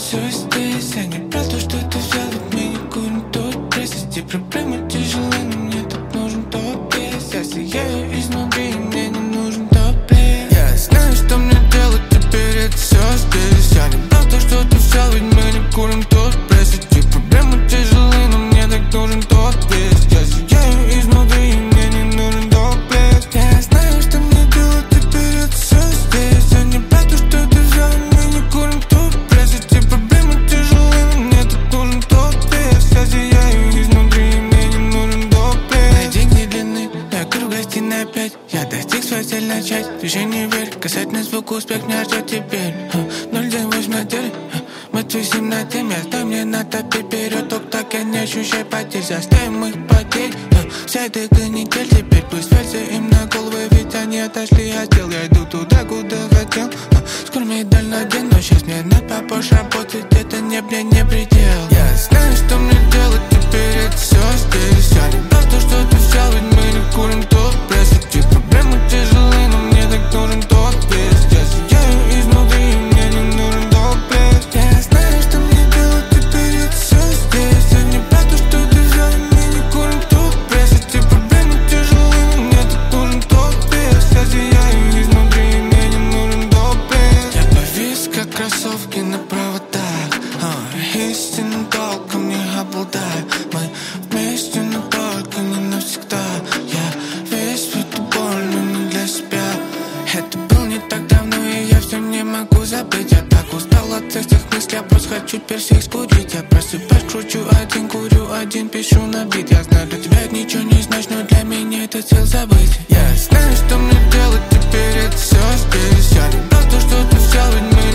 все здесь. Я не про то, что ты взял, ведь мы не курим тот пресс. Эти проблемы тяжелые, но мне так нужен топ-пресс. Я сияю изнутри, и мне не нужен топ-пресс. Я знаю, что мне делать, теперь это все здесь. Я не про то, что ты взял, ведь мы не курим тот пресс. Эти проблемы тяжелые, но мне так нужен топ-пресс. Я сияю изнутри, и мне не нужен топ-пресс. Я знаю, что мне делать, теперь это все здесь. Я не про то, что ты взял, мы не курим топ-пресс. Эти проблемы тяжелые, но мне так нужен топ-пресс. Я сияю изнутри, и мне не нужен топ-пресс. Мои деньги длинны, я курю в гостиной опять. Я достиг свою цель начать, движение вверх. Касательно звука, успех меня ждет теперь. 0,8 на деле, мы тусим на теме. Стой мне на топе вперед, только так я не ощущаю потерь. Заставим их потеть, вся эта канитель. Теперь пусть вяльцы им на головы, ведь они отошли от дел. Я иду туда, куда хотел. Скоро медаль надену, но сейчас мне надо побольше работать. Это не предел. Я знаю, что мне делать, теперь это все здесь. Я не про то, что ты взял, ведь мы не курим тот пресс. Эти проблемы тяжелые, но мне так нужен тот вес. Я сияю изнутри, и мне не нужен топ-пресс. Я знаю, что мне делать, теперь это все здесь. Я не про то, что ты взял, мы не курим тот пресс. Эти проблемы тяжелые, но мне так нужен топ-вес. Я сияю изнутри, и мне не нужен топ-пресс. Я повис, как кроссовки на проводах. Истинным толком не обладаю. Мы вместе, но только не навсегда. Я весь в эту боль, но не для себя. Это было не так давно, и я все не могу забыть. Я так устал от всех тех мыслей, я просто хочу теперь всех спудить. Я просыпаюсь, кручу один, курю один, пишу на бит. Я знаю, для тебя это ничего не значит, но для меня это цель забыть. Я знаю, что мне делать, теперь это все здесь. Я не про то, что ты взял, ведь мы